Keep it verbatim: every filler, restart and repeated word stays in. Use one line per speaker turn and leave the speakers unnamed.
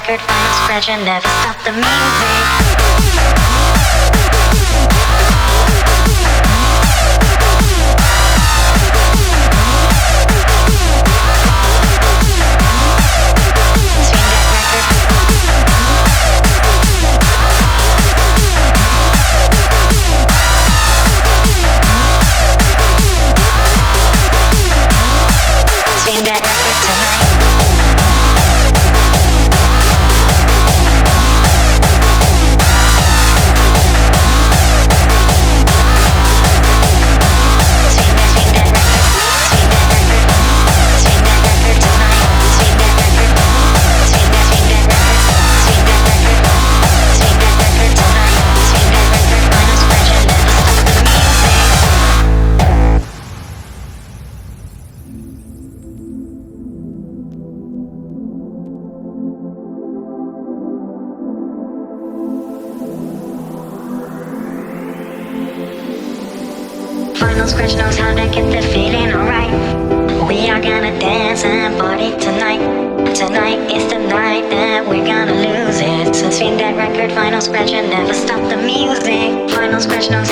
record, final scratch, and never stop the music. Final scratch knows how to get the feeling alright. We are gonna dance and party tonight. Tonight is the night that we're gonna lose it. So swing that record, final scratch, and never stop the music. Final scratch knows